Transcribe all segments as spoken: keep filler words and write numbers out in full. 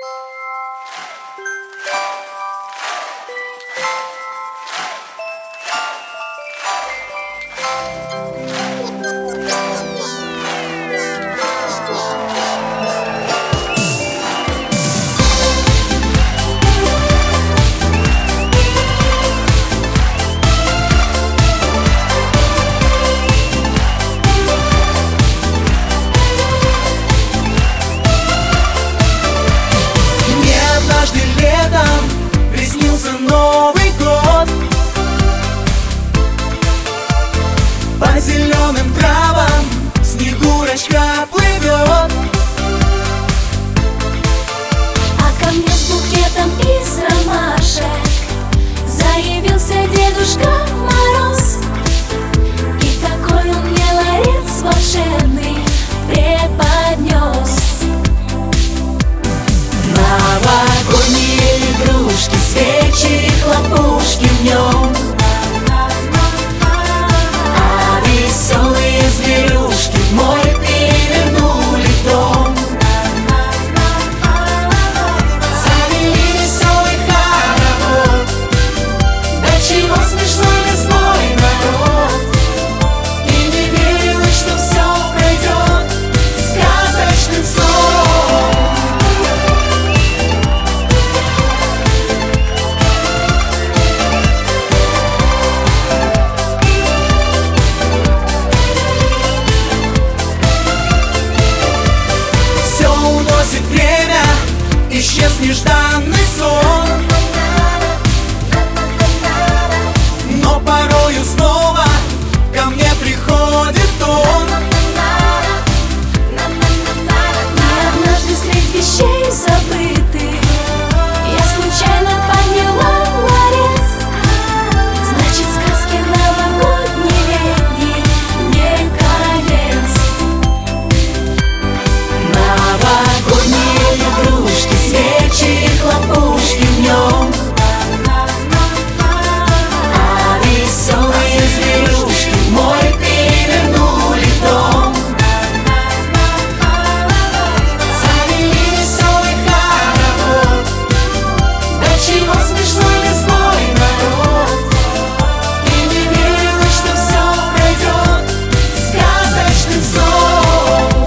Новый год по зеленым травам Снегурочка плывет, а ко мне с букетом из ромашек заявился Дедушка Мороз. И такой он мне ларец волшебный преподнес. новогодние игрушки, свечи и хлопушки в нем, а веселые зверюшки в мой перевернули дом. Завели веселый хоровод, до чего смешной весной народ, и не верилось, что все пройдет сказочным сном. Время, исчез нежданный сон, но порою снова ко мне приходит он. И однажды средь вещей забытых я случайно подняла ларец. Значит, сказки новогодней летней не конец. Новогодние игрушки, свечи и хлопушки в нем, а веселые зверюшки в мой перевернули дом. Завели веселый хоровод, до чего смешной весной народ, и не верилось, что все пройдет сказочным сном.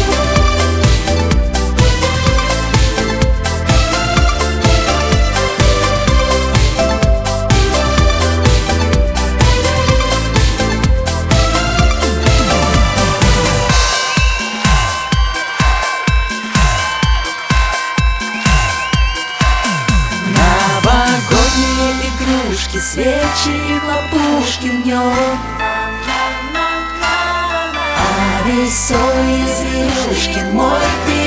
Новогодние игрушки, свечи и хлопушки в нем, а веселые зверюшки мой пир.